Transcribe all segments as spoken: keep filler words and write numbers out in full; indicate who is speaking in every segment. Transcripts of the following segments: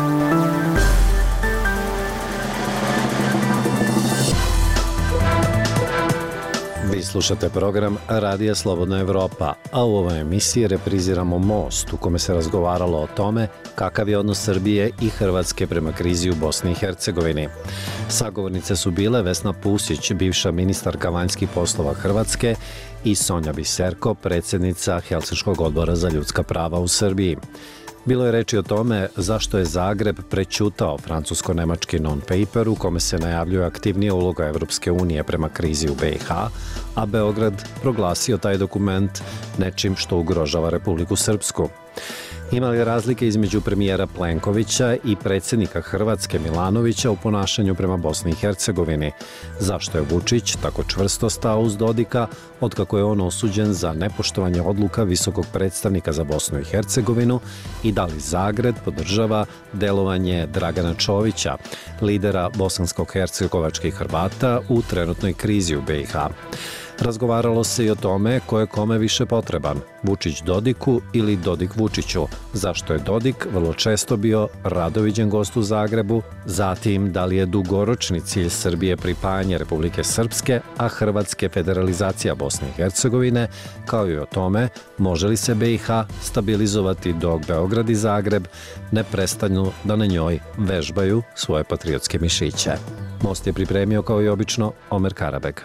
Speaker 1: Vi slušate program Radija Slobodna Evropa, a u ovoj emisiji repriziramo Most, u kome se razgovaralo o tome kakav je odnos Srbije i Hrvatske prema krizi u Bosni i Hercegovini. Sagovornice su bile Vesna Pusić, bivša ministarka vanjskih poslova Hrvatske, i Sonja Biserko, predsjednica Helsinškog odbora za ljudska prava u Srbiji. Bilo je reči o tome zašto je Zagreb prećutao francusko-nemački non-paper u kome se najavljuje aktivnija uloga Evropske unije prema krizi u B i H, a Beograd proglasio taj dokument nečim što ugrožava Republiku Srpsku. Ima li razlike između premijera Plenkovića i predsjednika Hrvatske Milanovića u ponašanju prema Bosni i Hercegovini? Zašto je Vučić tako čvrsto stao uz Dodika, otkako je on osuđen za nepoštovanje odluka visokog predstavnika za Bosnu i Hercegovinu, i da li Zagreb podržava delovanje Dragana Čovića, lidera bosansko-hercegovačkih Hrvata u trenutnoj krizi u B i H? Razgovaralo se i o tome ko je kome više potreban, Vučić Dodiku ili Dodik Vučiću, zašto je Dodik vrlo često bio radoviđen gost u Zagrebu, zatim da li je dugoročni cilj Srbije pripajanje Republike Srpske, a Hrvatske federalizacija Bosne i Hercegovine, kao i o tome može li se B i H stabilizovati dok Beograd i Zagreb ne prestanu da na njoj vežbaju svoje patriotske mišiće. Most je pripremio kao i obično Omer Karabeg.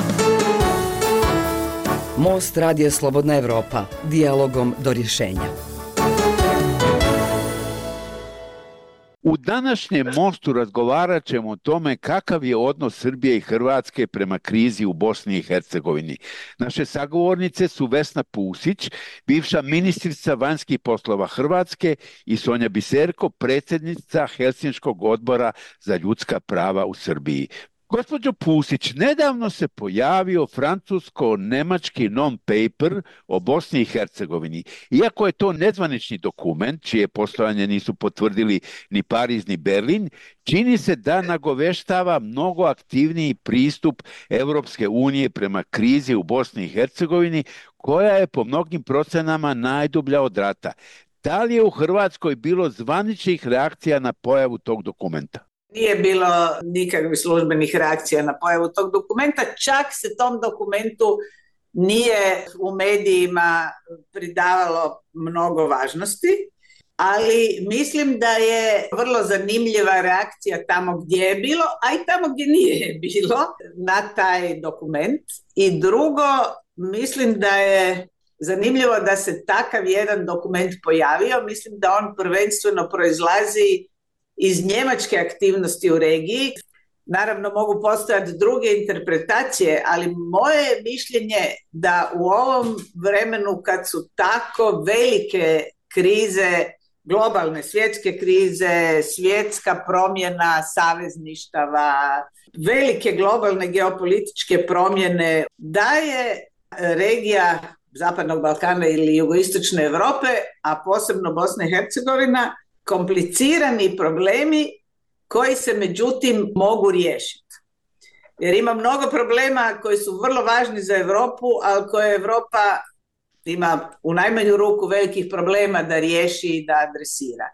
Speaker 2: Most Radija Slobodna Evropa, dijalogom do rješenja.
Speaker 3: U današnjem Mostu razgovarat ćemo o tome kakav je odnos Srbije i Hrvatske prema krizi u Bosni i Hercegovini. Naše sagovornice su Vesna Pusić, bivša ministrica vanjskih poslova Hrvatske, i Sonja Biserko, predsjednica Helsinškog odbora za ljudska prava u Srbiji. Gospođo Pusić, nedavno se pojavio francusko-nemački non-paper o Bosni i Hercegovini. Iako je to nezvanični dokument, čije postojanje nisu potvrdili ni Pariz ni Berlin, čini se da nagoveštava mnogo aktivniji pristup Evropske unije prema krizi u Bosni i Hercegovini, koja je po mnogim procenama najdublja od rata. Da li je u Hrvatskoj bilo zvaničnih reakcija na pojavu tog dokumenta?
Speaker 4: Nije bilo nikakvih službenih reakcija na pojavu tog dokumenta, čak se tom dokumentu nije u medijima pridavalo mnogo važnosti, ali mislim da je vrlo zanimljiva reakcija tamo gdje je bilo, a i tamo gdje nije bilo na taj dokument. I drugo, mislim da je zanimljivo da se takav jedan dokument pojavio. Mislim da on prvenstveno proizlazi iz njemačke aktivnosti u regiji. Naravno, mogu postojati druge interpretacije, ali moje je mišljenje da u ovom vremenu kad su tako velike krize, globalne svjetske krize, svjetska promjena savezništava, velike globalne geopolitičke promjene, da je regija Zapadnog Balkana ili jugoistočne Europe, a posebno Bosna i Hercegovina, komplicirani problemi koji se međutim mogu riješiti. Jer ima mnogo problema koji su vrlo važni za Europu, ali koje Europa ima u najmanju ruku velikih problema da riješi i da adresira.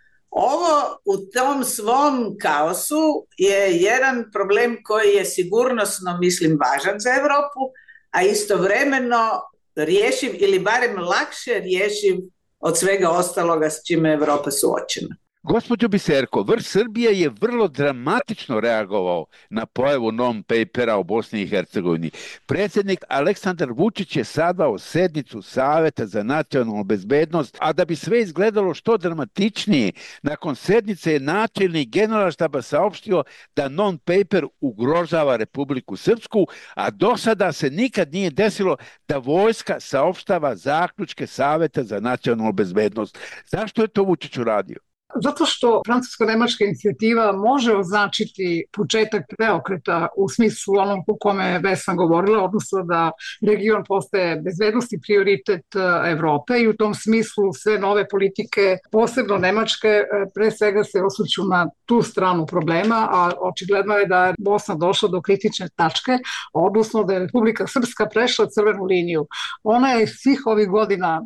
Speaker 4: Ovo u tom svom kaosu je jedan problem koji je sigurnosno, mislim, važan za Europu, a istovremeno rješiv ili barem lakše rješiv od svega ostaloga s čime je Europa suočena.
Speaker 3: Gospođo Biserko, vrh Srbije je vrlo dramatično reagovao na pojavu non-papera o Bosni i Hercegovini. Predsjednik Aleksandar Vučić je sazvao sednicu Saveta za nacionalnu bezbednost, a da bi sve izgledalo što dramatičnije, nakon sednice je načelnik Generalštaba saopštio da non-paper ugrožava Republiku Srpsku, a do sada se nikad nije desilo da vojska saopštava zaključke Saveta za nacionalnu bezbednost. Zašto je to Vučić uradio?
Speaker 5: Zato što francusko-nemačka inicijativa može označiti početak preokreta u smislu onom u kome je Vesna govorila, odnosno da region postaje bezbednosni prioritet Evrope i u tom smislu sve nove politike, posebno nemačke, pre svega se osvrću na tu stranu problema, a očigledno je da je Bosna došla do kritične tačke, odnosno da je Republika Srpska prešla crvenu liniju. Ona je svih ovih godina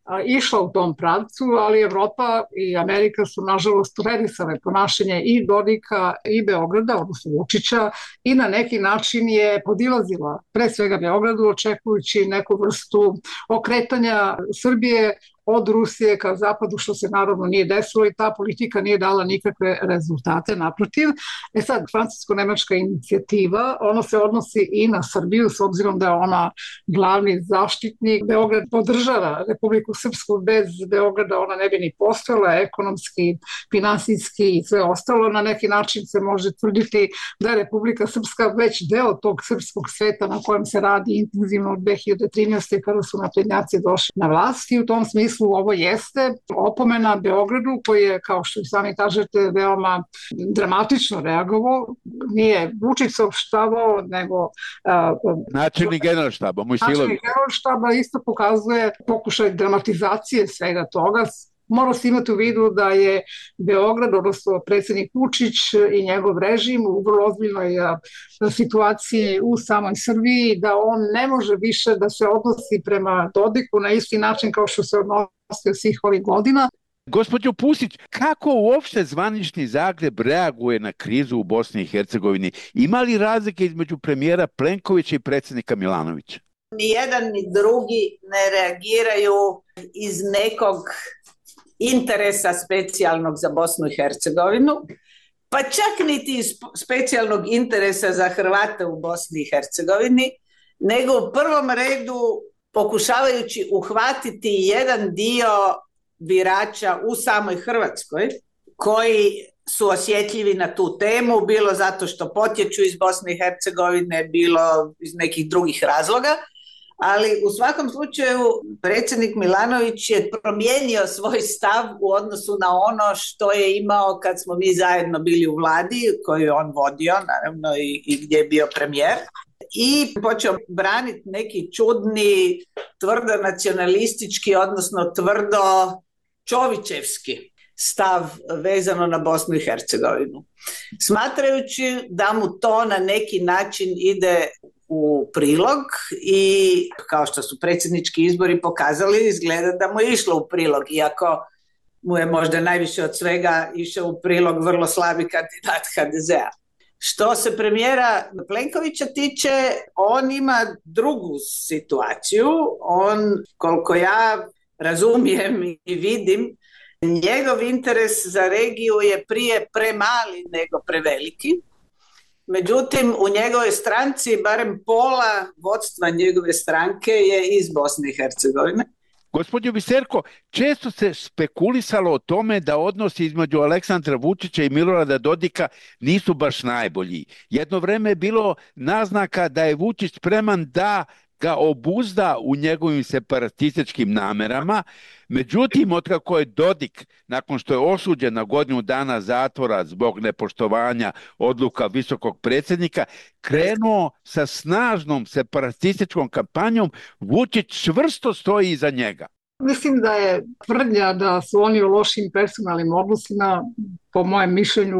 Speaker 5: išla u tom pravcu, ali Evropa i Amerika su nažalost redisale ponašanje i Dodika i Beograda, odnosno Vučića, i na neki način je podilazila pre svega Beogradu, očekujući neku vrstu okretanja Srbije od Rusije ka zapadu, što se naravno nije desilo i ta politika nije dala nikakve rezultate, naprotiv. E sad, francusko-nemačka inicijativa, ona se odnosi i na Srbiju, s obzirom da je ona glavni zaštitnik. Beograd podržava Republiku Srpsku, bez Beograda ona ne bi ni postojala, ekonomski, finansijski i sve ostalo. Na neki način se može tvrditi da je Republika Srpska već deo tog srpskog sveta na kojem se radi intenzivno od dve hiljade trinaeste. kada su naprednjaci došli na vlast i u tom smislu ovo jeste opomena Beogradu koji je, kao što i sami kažete, veoma dramatično reagovao. Nije Vučić saopštavao, nego uh,
Speaker 3: načelnik Generalštaba, Mojsilović.
Speaker 5: Načelnik Generalštaba isto pokazuje pokušaj dramatizacije svega toga. Mora se imati u vidu da je Beograd, odnosno predsjednik Vučić i njegov režim u vrlo ozbiljnoj situaciji u samoj Srbiji, da on ne može više da se odnosi prema Dodiku na isti način kao što se odnosio svih ovih godina.
Speaker 3: Gospođo Pusić, kako uopšte zvanični Zagreb reaguje na krizu u Bosni i Hercegovini? Ima li razlike između premijera Plenkovića i predsjednika Milanovića?
Speaker 4: Ni jedan ni drugi ne reagiraju iz nekog interesa specijalnog za Bosnu i Hercegovinu, pa čak niti iz specijalnog interesa za Hrvate u Bosni i Hercegovini, nego u prvom redu pokušavajući uhvatiti jedan dio birača u samoj Hrvatskoj koji su osjetljivi na tu temu, bilo zato što potječu iz Bosne i Hercegovine, bilo iz nekih drugih razloga. Ali u svakom slučaju predsjednik Milanović je promijenio svoj stav u odnosu na ono što je imao kad smo mi zajedno bili u vladi koju je on vodio, naravno i, i gdje je bio premijer, i počeo braniti neki čudni, tvrdo nacionalistički, odnosno tvrdo čovićevski stav vezano na Bosnu i Hercegovinu. Smatrajući da mu to na neki način ide u prilog i kao što su predsjednički izbori pokazali, izgleda da mu je išlo u prilog, iako mu je možda najviše od svega išao u prilog vrlo slabi kandidat ha de zea. Što se premijera Plenkovića tiče, on ima drugu situaciju. On, koliko ja razumijem i vidim, njegov interes za regiju je prije premali nego preveliki. Međutim, u njegovoj stranci barem pola vodstva njegove stranke je iz Bosne i Hercegovine.
Speaker 3: Gospođo Biserko, često se spekulisalo o tome da odnosi između Aleksandra Vučića i Milorada Dodika nisu baš najbolji. Jedno vreme je bilo naznaka da je Vučić spreman da ga obuzda u njegovim separatističkim namerama. Međutim, otkako je Dodik, nakon što je osuđen na godinu dana zatvora zbog nepoštovanja odluka visokog predsjednika, krenuo sa snažnom separatističkom kampanjom, Vučić čvrsto stoji iza njega.
Speaker 5: Mislim da je tvrdnja da su oni u lošim personalnim odnosima, po mojem mišljenju,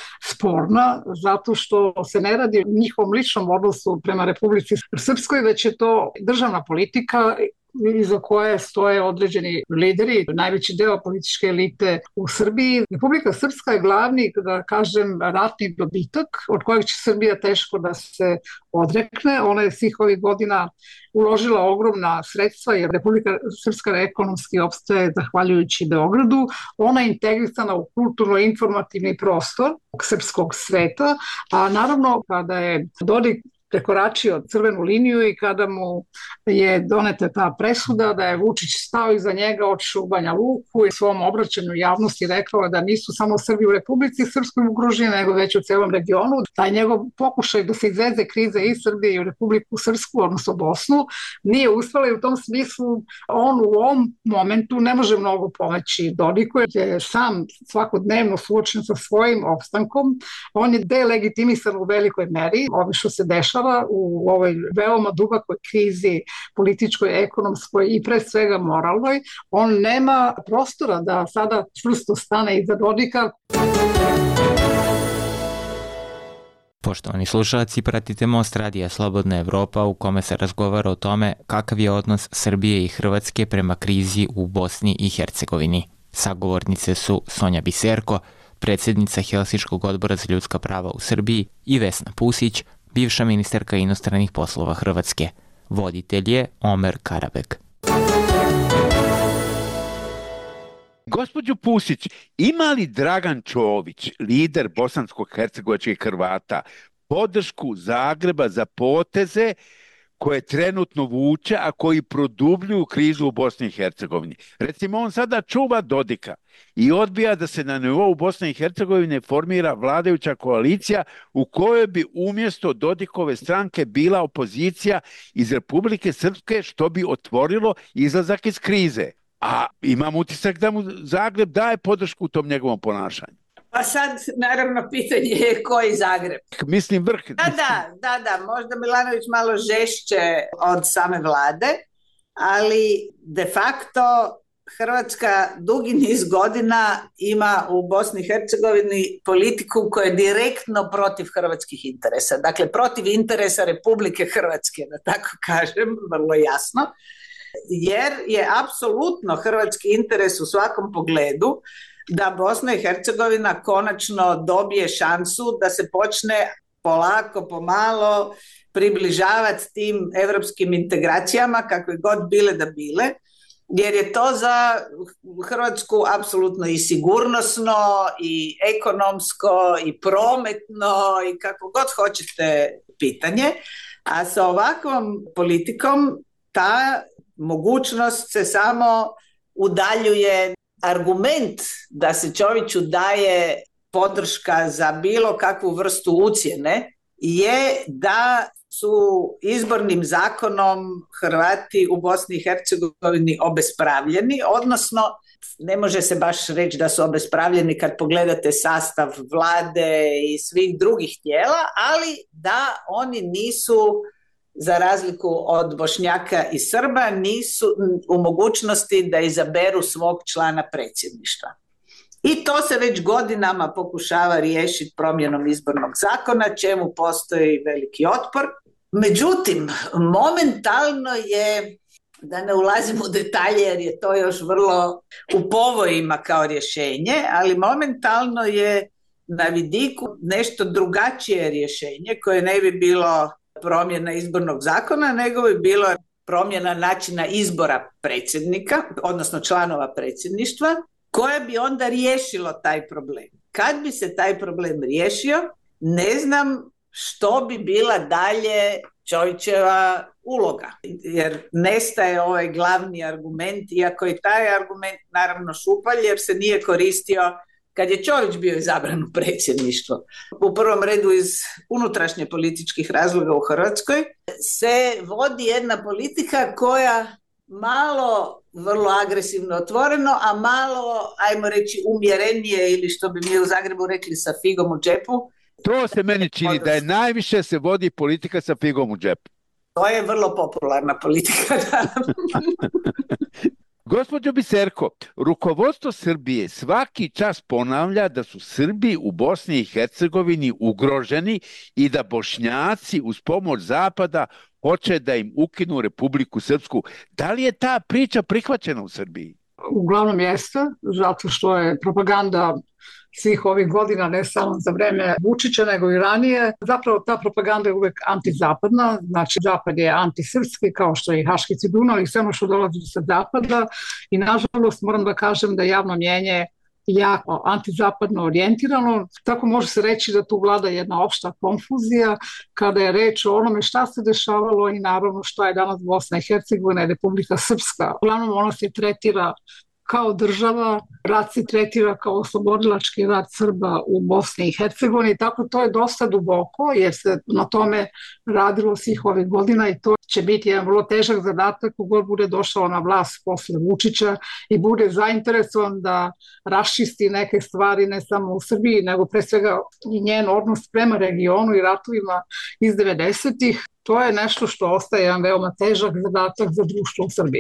Speaker 5: sporna, zato što se ne radi o njihovom ličnom odnosu prema Republici Srpskoj, već je to državna politika iza koje stoje određeni lideri, najveći deo političke elite u Srbiji. Republika Srpska je glavni, da kažem, ratni dobitak od kojeg će Srbija teško da se odrekne. Ona je svih ovih godina uložila ogromna sredstva jer Republika Srpska ekonomski opstaje zahvaljujući Beogradu. Ona je integrisana u kulturno-informativni prostor srpskog sveta, a naravno kada je Dodik prekoračio crvenu liniju i kada mu je doneta ta presuda da je Vučić stao iza njega, otišao u Banja Luku i svom obraćanju javnosti rekao da nisu samo Srbi u Republici Srpskoj ugroženi, nego već u celom regionu. Taj njegov pokušaj da se izveze krize i Srbije i u Republiku Srpsku, odnosno Bosnu, nije uspela i u tom smislu on u ovom momentu ne može mnogo pomoći Dodiku, jer je sam svakodnevno suočen sa svojim opstankom. On je delegitimisan u velikoj meri, ovo što se dešava u ovoj veoma dubokoj krizi političkoj, ekonomskoj i pre svega moralnoj. On nema prostora da sada čvrsto stane iza Dodika.
Speaker 6: Poštovani slušalci, pratite Most radija Slobodna Evropa u kome se razgovara o tome kakav je odnos Srbije i Hrvatske prema krizi u Bosni i Hercegovini. Sagovornice su Sonja Biserko, predsjednica Helsinškog odbora za ljudska prava u Srbiji, i Vesna Pusić, bivša ministarka inostranih poslova Hrvatske. Voditelj je Omer Karabek.
Speaker 3: Gospođo Pusić, ima li Dragan Čović, lider bosansko-hercegovačkih Hrvata, podršku Zagreba za poteze koje trenutno vuče, a koji produbljuju krizu u Bosni i Hercegovini? Recimo, on sada čuva Dodika i odbija da se na nivou Bosne i Hercegovine formira vladajuća koalicija u kojoj bi umjesto Dodikove stranke bila opozicija iz Republike Srpske, što bi otvorilo izlazak iz krize. A imam utisak da mu Zagreb daje podršku u tom njegovom ponašanju.
Speaker 4: Pa sad, naravno, pitanje je koji Zagreb.
Speaker 3: Mislim vrh.
Speaker 4: Da, da, da, da, možda Milanović malo žešće od same vlade, ali de facto Hrvatska dugi niz godina ima u Bosni i Hercegovini politiku koja je direktno protiv hrvatskih interesa. Dakle, protiv interesa Republike Hrvatske, da tako kažem, vrlo jasno. Jer je apsolutno hrvatski interes u svakom pogledu da Bosna i Hercegovina konačno dobije šansu da se počne polako, pomalo približavati tim evropskim integracijama, kakve god bile da bile, jer je to za Hrvatsku apsolutno i sigurnosno, i ekonomsko, i prometno, i kako god hoćete pitanje. A sa ovakvom politikom ta mogućnost se samo udaljuje. Argument da se Čoviću daje podrška za bilo kakvu vrstu ucjene je da su izbornim zakonom Hrvati u Bosni i Hercegovini obespravljeni, odnosno ne može se baš reći da su obespravljeni kad pogledate sastav vlade i svih drugih tijela, ali da oni nisu, za razliku od Bošnjaka i Srba, nisu u mogućnosti da izaberu svog člana predsjedništva. I to se već godinama pokušava riješiti promjenom izbornog zakona, čemu postoji veliki otpor. Međutim, momentalno je, da ne ulazim u detalje jer je to još vrlo u povojima kao rješenje, ali momentalno je na vidiku nešto drugačije rješenje koje ne bi bilo promjena izbornog zakona, nego bi bilo promjena načina izbora predsjednika, odnosno članova predsjedništva, koje bi onda riješilo taj problem. Kad bi se taj problem riješio, ne znam što bi bila dalje Čovićeva uloga, jer nestaje ovaj glavni argument, iako je taj argument naravno šupalj, jer se nije koristio kad je Čović bio izabran u predsjedništvo. U prvom redu iz unutrašnje političkih razloga u Hrvatskoj se vodi jedna politika koja malo vrlo agresivno otvoreno, a malo, ajmo reći, umjerenije, ili što bi mi u Zagrebu rekli, sa figom u džepu.
Speaker 3: To se meni čini da je najviše se vodi politika sa figom u džepu.
Speaker 4: To je vrlo popularna politika, da.
Speaker 3: Gospođo Biserko, rukovodstvo Srbije svaki čas ponavlja da su Srbi u Bosni i Hercegovini ugroženi i da Bošnjaci uz pomoć Zapada hoće da im ukinu Republiku Srpsku. Da li je ta priča prihvaćena u Srbiji?
Speaker 5: Uglavnom jeste, zato što je propaganda svih ovih godina, ne samo za vreme Vučića, nego i ranije. Zapravo ta propaganda je uvek antizapadna, znači Zapad je antisrpski, kao što je i Haški tribunal i sve ono što dolazi sa Zapada. I nažalost moram da kažem da javno mnjenje jako antizapadno orijentirano. Tako može se reći da tu vlada jedna opšta konfuzija kada je reč o onome šta se dešavalo i naravno šta je danas Bosna i Hercegovina i Republika Srpska. Uglavnom ona se tretira kao država, rat se tretira kao oslobodilački rat Srba u Bosni i Hercegovini, tako to je dosta duboko jer se na tome radilo svih ovih godina i to će biti jedan vrlo težak zadatak kogod bude došao na vlast posle Vučića i bude zainteresovan da raščisti neke stvari ne samo u Srbiji, nego pre svega i njen odnos prema regionu i ratovima iz devedesetih. To je nešto što ostaje jedan veoma težak zadatak za društvo u Srbiji.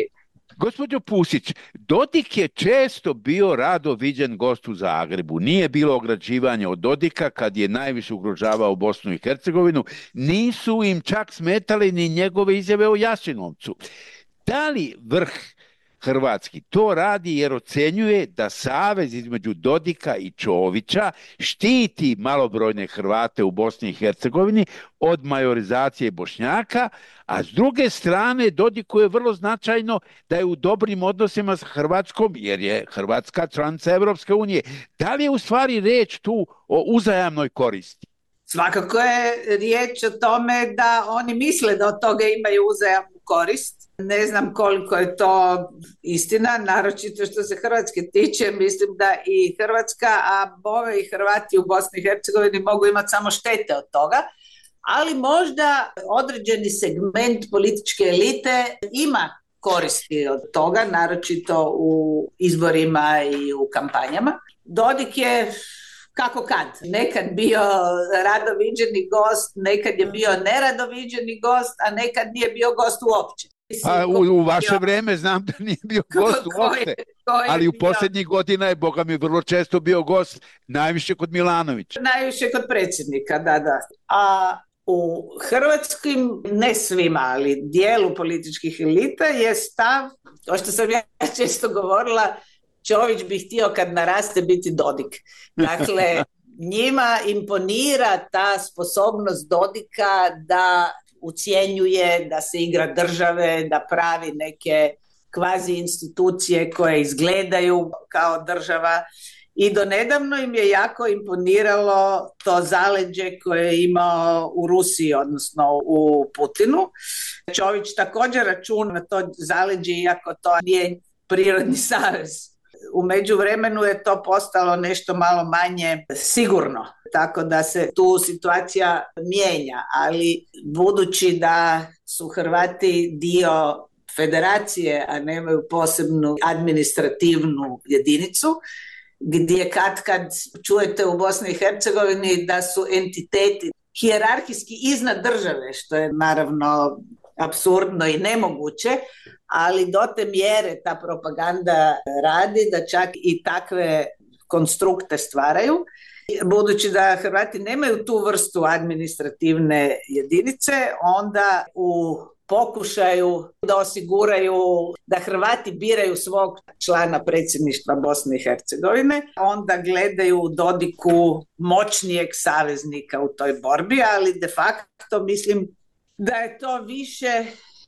Speaker 3: Gospođo Pusić, Dodik je često bio rado viđen gost u Zagrebu. Nije bilo ograđivanja od Dodika kad je najviše ugrožavao Bosnu i Hercegovinu. Nisu im čak smetali ni njegove izjave o Jasenovcu. Da li vrh hrvatski to radi jer ocenjuje da savez između Dodika i Čovića štiti malobrojne Hrvate u Bosni i Hercegovini od majorizacije Bošnjaka, a s druge strane Dodiku je vrlo značajno da je u dobrim odnosima s Hrvatskom jer je Hrvatska članica Evropske unije. Da li je u stvari reč tu o uzajamnoj koristi?
Speaker 4: Svakako je riječ o tome da oni misle da od toga imaju uzajamnu korist. Ne znam koliko je to istina, naročito što se Hrvatske tiče, mislim da i Hrvatska, a bove i Hrvati u Bosni i Hercegovini mogu imati samo štete od toga, ali možda određeni segment političke elite ima koristi od toga, naročito u izborima i u kampanjama. Dodik je kako kad, nekad bio radoviđeni gost, nekad je bio neradoviđeni gost, a nekad nije bio gost uopće.
Speaker 3: A u, u vaše bio... vrijeme znam da nije bio gost uopće, ali u posljednjih godina je, boga mi, vrlo često bio gost, najviše kod Milanovića.
Speaker 4: Najviše kod predsjednika, da, da. A u hrvatskim, ne svima, ali dijelu političkih elita je stav, to što sam ja često govorila, Čović bi htio kad naraste biti Dodik. Dakle, njima imponira ta sposobnost Dodika da ucjenjuje, da se igra države, da pravi neke kvazi institucije koje izgledaju kao država. I donedavno im je jako imponiralo to zaleđe koje je imao u Rusiji, odnosno u Putinu. Čović također računa na to zaleđe, iako to nije prirodni savez. U međuvremenu je to postalo nešto malo manje sigurno, tako da se tu situacija mijenja, ali budući da su Hrvati dio federacije, a nemaju posebnu administrativnu jedinicu, gdje kad kad čujete u Bosni i Hercegovini da su entiteti hijerarhijski iznad države, što je naravno apsurdno i nemoguće, ali do te mjere ta propaganda radi da čak i takve konstrukte stvaraju. Budući da Hrvati nemaju tu vrstu administrativne jedinice, onda u pokušaju da osiguraju da Hrvati biraju svog člana predsjedništva Bosne i Hercegovine, onda gledaju u Dodiku moćnijeg saveznika u toj borbi, ali de facto mislim da je to više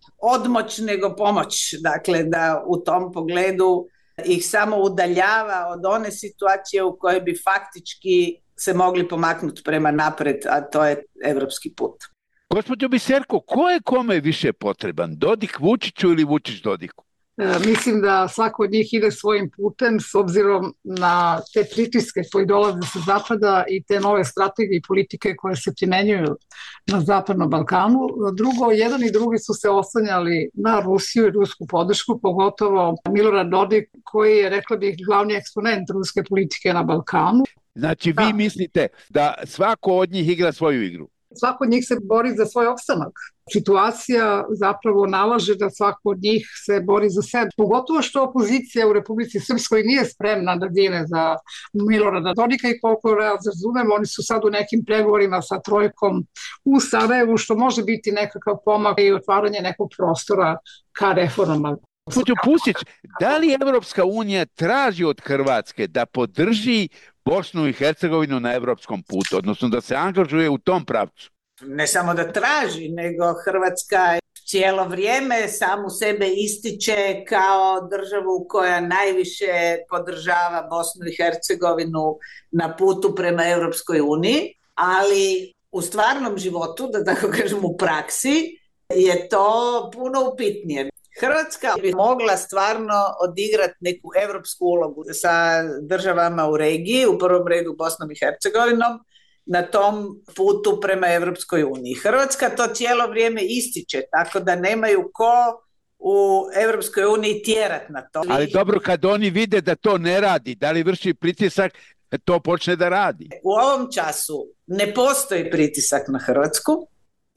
Speaker 4: odmoć nego pomoć, dakle da u tom pogledu ih samo udaljava od one situacije u kojoj bi faktički se mogli pomaknuti prema napred, a to je evropski put.
Speaker 3: Gospođo Biserko, ko je kome više potreban? Dodik Vučiću ili Vučić Dodiku?
Speaker 5: E, mislim da svako od njih ide svojim putem s obzirom na te pritiske koji dolaze sa zapada i te nove strategije i politike koje se primenjuju na Zapadnom Balkanu. Drugo, jedan i drugi su se oslanjali na Rusiju i rusku podršku, pogotovo Milorad Dodik koji je, rekla bih, glavni eksponent ruske politike na Balkanu.
Speaker 3: Znači vi da. mislite da svako od njih igra svoju igru?
Speaker 5: Svako od njih se bori za svoj opstanak. Situacija zapravo nalaže da svako od njih se bori za sebe. Pogotovo što opozicija u Republici Srpskoj nije spremna da dine za Milorada Dodika i koliko razumem, oni su sad u nekim pregovorima sa trojkom u Sarajevu, što može biti nekakav pomak i otvaranje nekog prostora ka reformama.
Speaker 3: Gospođo Pusić, da li Evropska unija traži od Hrvatske da podrži Bosnu i Hercegovinu na evropskom putu, odnosno da se angažuje u tom pravcu?
Speaker 4: Ne samo da traži, nego Hrvatska cijelo vrijeme samu sebe ističe kao državu koja najviše podržava Bosnu i Hercegovinu na putu prema Evropskoj uniji, ali u stvarnom životu, da tako kažem u praksi, je to puno upitnije. Hrvatska bi mogla stvarno odigrati neku evropsku ulogu sa državama u regiji, u prvom redu Bosnom i Hercegovinom, na tom putu prema Evropskoj uniji. Hrvatska to cijelo vrijeme ističe, tako da nemaju ko u Evropskoj uniji tjerat na to.
Speaker 3: Ali dobro, kad oni vide da to ne radi, da li vrši pritisak, to počne da radi?
Speaker 4: U ovom času ne postoji pritisak na Hrvatsku,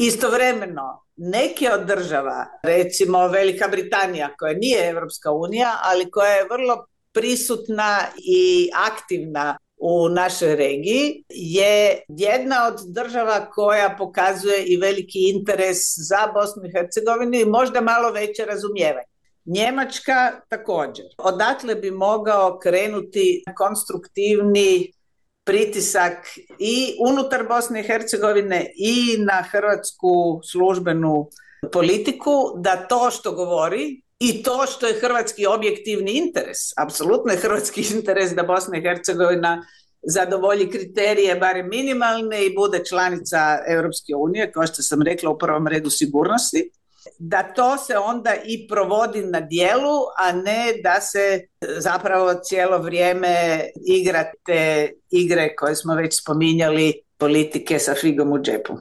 Speaker 4: Istovremeno, neke od država, recimo Velika Britanija, koja nije Evropska unija, ali koja je vrlo prisutna i aktivna u našoj regiji, je jedna od država koja pokazuje i veliki interes za Bosnu i Hercegovinu i možda malo veće razumijevanje. Njemačka također. Odatle bi mogao krenuti konstruktivni pritisak i unutar Bosne i Hercegovine i na hrvatsku službenu politiku da to što govori i to što je hrvatski objektivni interes, apsolutno je hrvatski interes da Bosna i Hercegovina zadovolji kriterije barem minimalne i bude članica Europske unije, kao što sam rekla, u prvom redu sigurnosti, da to se onda i provodi na djelu, a ne da se zapravo cijelo vrijeme igra te igre koje smo već spominjali, politike sa figom u džepu.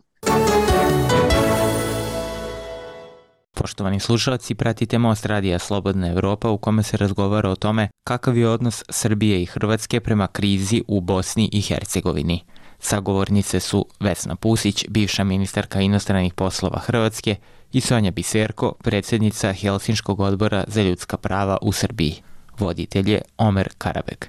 Speaker 6: Poštovani slušalci, pratite Most radija Slobodna Evropa u kome se razgovara o tome kakav je odnos Srbije i Hrvatske prema krizi u Bosni i Hercegovini. Sagovornice su Vesna Pusić, bivša ministarka inostranih poslova Hrvatske, i Sonja Biserko, predsjednica Helsinškog odbora za ljudska prava u Srbiji. Voditelj je Omer Karabek.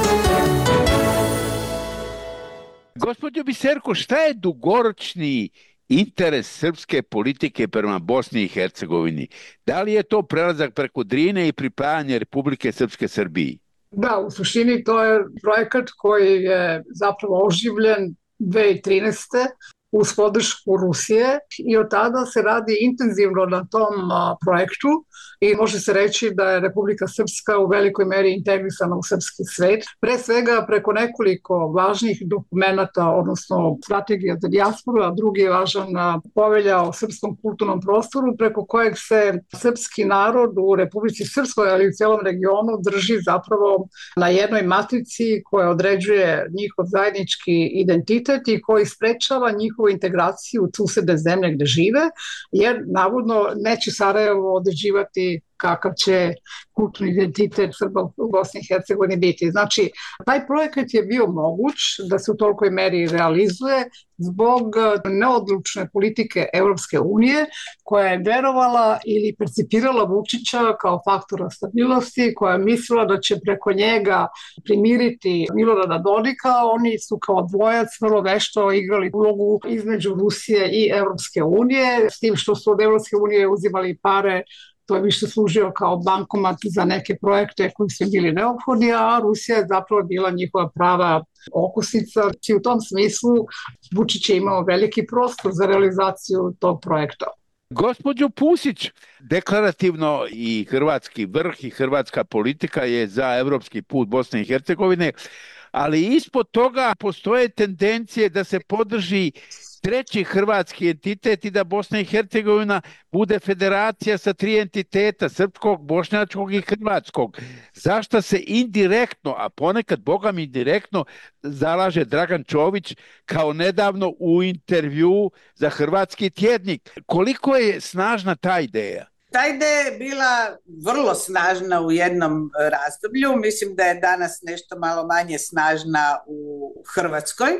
Speaker 3: Gospođo Biserko, šta je dugoročni interes srpske politike prema Bosni i Hercegovini? Da li je to prelazak preko Drine i pripajanje Republike Srpske Srbiji?
Speaker 5: Da, u suštini to je projekat koji je zapravo oživljen dve hiljade trinaeste. uz podršku Rusije i od tada se radi intenzivno na tom a, projektu i može se reći da je Republika Srpska u velikoj meri integrisana u srpski svet. Pre svega preko nekoliko važnih dokumenata, odnosno strategija za dijasporu, a drugi je važan a, povelja o srpskom kulturnom prostoru, preko kojeg se srpski narod u Republici Srpskoj, ali i u cijelom regionu drži zapravo na jednoj matrici koja određuje njihov zajednički identitet i koji sprečava njihovu integraciju u susedne zemlje gde žive, jer navodno neće Sarajevo određivati kakav će kulturni identitet Srba u Bosni i Hercegovini biti. Znači, taj projekat je bio moguć da se u tolikoj meri realizuje zbog neodlučne politike Evropske unije, koja je verovala ili percipirala Vučića kao faktora stabilnosti, koja je mislila da će preko njega primiriti Milorada Dodika. Oni su kao dvojac vrlo vešto igrali ulogu između Rusije i Evropske unije, s tim što su od Evropske unije uzimali pare. To je više služio kao bankomat za neke projekte koji su bili neophodni, a Rusija je zapravo bila njihova prava okosnica. I u tom smislu Vučić je imao veliki prostor za realizaciju tog projekta.
Speaker 3: Gospođo Pusić, deklarativno i hrvatski vrh i hrvatska politika je za evropski put Bosne i Hercegovine, ali ispod toga postoje tendencije da se podrži treći hrvatski entitet i da Bosna i Hercegovina bude federacija sa tri entiteta, srpskog, bošnjačkog i hrvatskog. Zašto se indirektno, a ponekad bogam indirektno, zalaže Dragan Čović kao nedavno u intervju za Hrvatski tjednik? Koliko je snažna ta ideja?
Speaker 4: Ta ideja je bila vrlo snažna u jednom razdoblju, mislim da je danas nešto malo manje snažna u Hrvatskoj,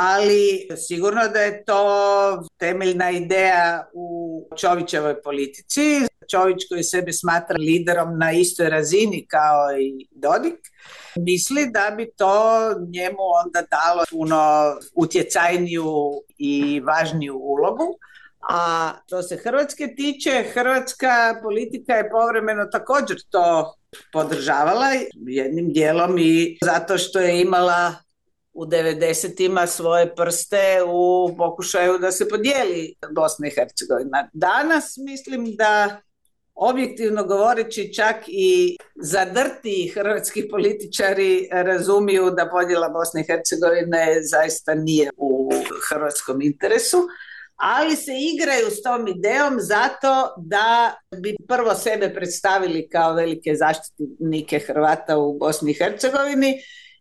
Speaker 4: ali sigurno da je to temeljna ideja u Čovićevoj politici. Čović koji sebe smatra liderom na istoj razini kao i Dodik, misli da bi to njemu onda dalo puno utjecajniju i važniju ulogu. A što se Hrvatske tiče, hrvatska politika je povremeno također to podržavala jednim dijelom i zato što je imala u devedesetima svoje prste u pokušaju da se podijeli Bosna i Hercegovina. Danas mislim da objektivno govoreći čak i zadrti hrvatski političari razumiju da podjela Bosne i Hercegovine zaista nije u hrvatskom interesu, ali se igraju s tom idejom zato da bi prvo sebe predstavili kao velike zaštitnike Hrvata u Bosni i Hercegovini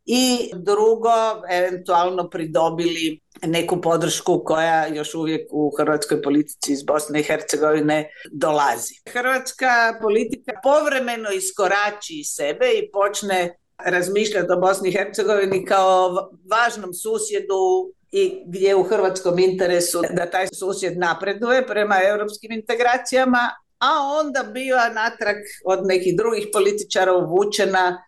Speaker 4: i drugo eventualno pridobili neku podršku koja još uvijek u hrvatskoj politici iz Bosne i Hercegovine dolazi. Hrvatska politika povremeno iskorači iz sebe i počne razmišljati o Bosni i Hercegovini kao važnom susjedu i gdje je u hrvatskom interesu da taj susjed napreduje prema europskim integracijama, a onda biva natrag od nekih drugih političara uvučena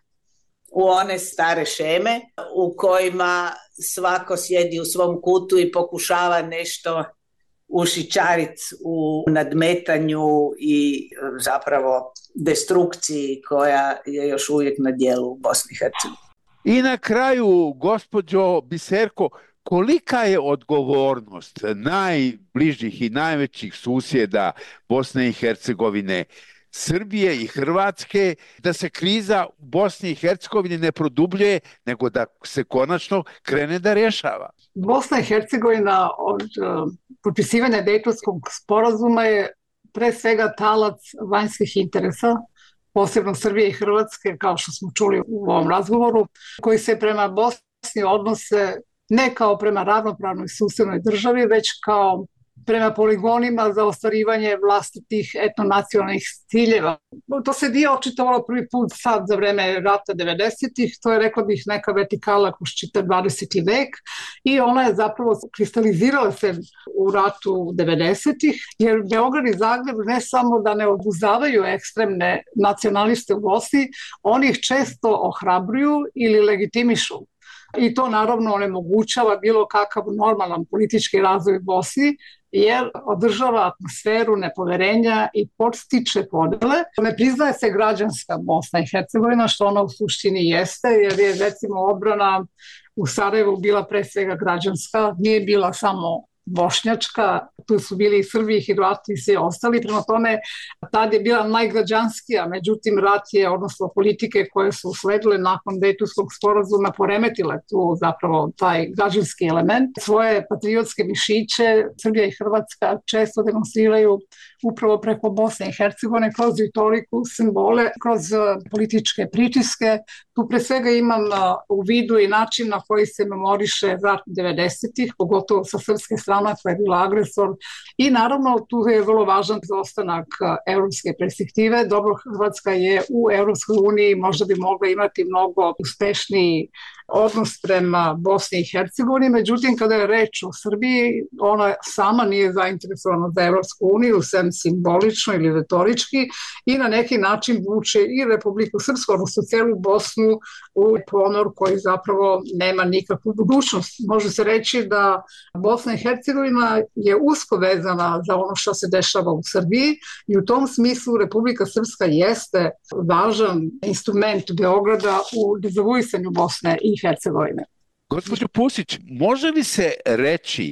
Speaker 4: u one stare šeme u kojima svako sjedi u svom kutu i pokušava nešto ušićariti u nadmetanju i zapravo destrukciji koja je još uvijek na djelu u Bosni i Hercegovini.
Speaker 3: I na kraju, gospođo Biserko, kolika je odgovornost najbližih i najvećih susjeda Bosne i Hercegovine, Srbije i Hrvatske, da se kriza u Bosni i Hercegovini ne produbljuje, nego da se konačno krene da rješava?
Speaker 5: Bosna i Hercegovina od uh, potpisivanja Dejtonskog sporazuma je pre svega talac vanjskih interesa, posebno Srbije i Hrvatske, kao što smo čuli u ovom razgovoru, koji se prema Bosni odnose ne kao prema ravnopravnoj susednoj državi, već kao prema poligonima za ostvarivanje vlastitih etnonacionalnih ciljeva. To se nije očitovalo prvi put sad za vreme rata devedesetih, to je, rekla bih, neka vertikala kroz čitav dvadeseti vek i ona je zapravo kristalizirala se u ratu devedesetih, jer Beograd i Zagreb ne samo da ne obuzavaju ekstremne nacionaliste u Bosni, oni ih često ohrabruju ili legitimišu. I to naravno onemogućava bilo kakav normalan politički razvoj u Bosni, jer održava atmosferu nepoverenja i podstiče podele. Ne priznaje se građanska Bosna i Hercegovina, što ona u suštini jeste, jer je recimo odbrana u Sarajevu bila pre svega građanska, nije bila samo bošnjačka, tu su bili i Srbi, i Hrvati i svi ostali, prema tome tad je bila najgrađanskija, međutim rat je, odnosno politike koje su usledile nakon Dejtonskog sporazuma poremetile tu zapravo taj građanski element. Svoje patriotske mišiće Srbija i Hrvatska često demonstriraju upravo preko Bosne i Hercegovine, kroz retoriku, simbole, kroz političke pritiske. Tu pre svega imam u vidu i način na koji se memoriše rat devedesetih, pogotovo sa srpske strane koja je bila agresor. I naravno tu je vrlo važan ostanak evropske perspektive. Dobro, Hrvatska je u Evropskoj uniji, možda bi mogla imati mnogo uspešniji odnos prema Bosni i Hercegovini, međutim kada je reč o Srbiji, ona sama nije zainteresovana za Evropsku uniju, sem simbolično ili retorički, i na neki način vuče i Republiku Srpsku, odnosno celu Bosnu, u ponor koji zapravo nema nikakvu budućnost. Može se reći da Bosna i Hercegovina je usko vezana za ono što se dešava u Srbiji i u tom smislu Republika Srpska jeste važan instrument Beograda u dezavuisanju Bosne i Hercegovine.
Speaker 3: Gospođo Pusić, može li se reći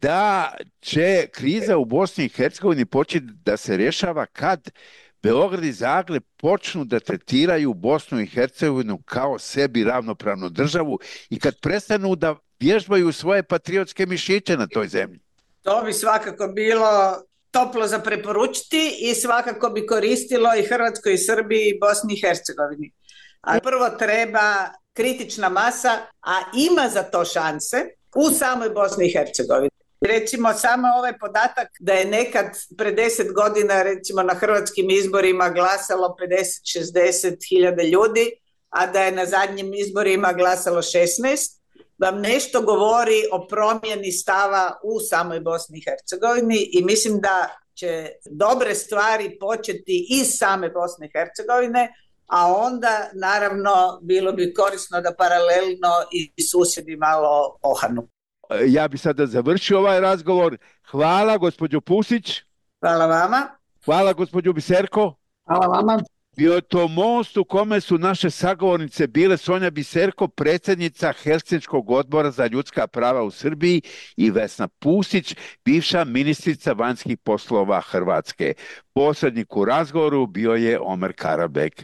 Speaker 3: da će kriza u Bosni i Hercegovini početi da se rješava kad Beograd i Zagreb počnu da tretiraju Bosnu i Hercegovinu kao sebi ravnopravnu državu i kad prestanu da vježbaju svoje patriotske mišiće na toj zemlji?
Speaker 4: To bi svakako bilo toplo za preporučiti i svakako bi koristilo i Hrvatskoj, i Srbiji, i Bosni i Hercegovini. A prvo treba kritična masa, a ima za to šanse u samoj Bosni i Hercegovini. Recimo samo ovaj podatak da je nekad pre deset godina recimo na hrvatskim izborima glasalo pedeset do šezdeset hiljada ljudi, a da je na zadnjim izborima glasalo šesnaest, vam nešto govori o promjeni stava u samoj Bosni i Hercegovini i mislim da će dobre stvari početi iz same Bosne i Hercegovine, a onda naravno bilo bi korisno da paralelno i susjedi malo ohanu.
Speaker 3: Ja bi sada završio ovaj razgovor. Hvala gospođo Pusić.
Speaker 4: Hvala vama.
Speaker 3: Hvala gospođo Biserko.
Speaker 5: Hvala vama.
Speaker 3: Bio je to most u kome su naše sagovornice bile Sonja Biserko, predsjednica Helsinškog odbora za ljudska prava u Srbiji, i Vesna Pusić, bivša ministrica vanjskih poslova Hrvatske. Posrednik u razgovoru bio je Omer Karabek.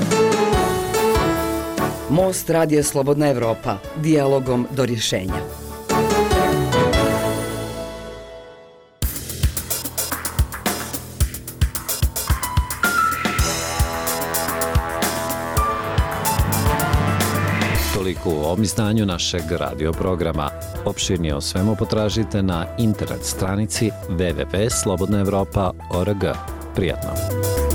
Speaker 2: Most Radija Slobodna Evropa. Dijalogom do rješenja.
Speaker 1: Toliko u ovom izdanju našeg radio programa. Opširnije o svemu potražite na internet stranici w w w tačka slobodna evropa tačka org. Prijatno!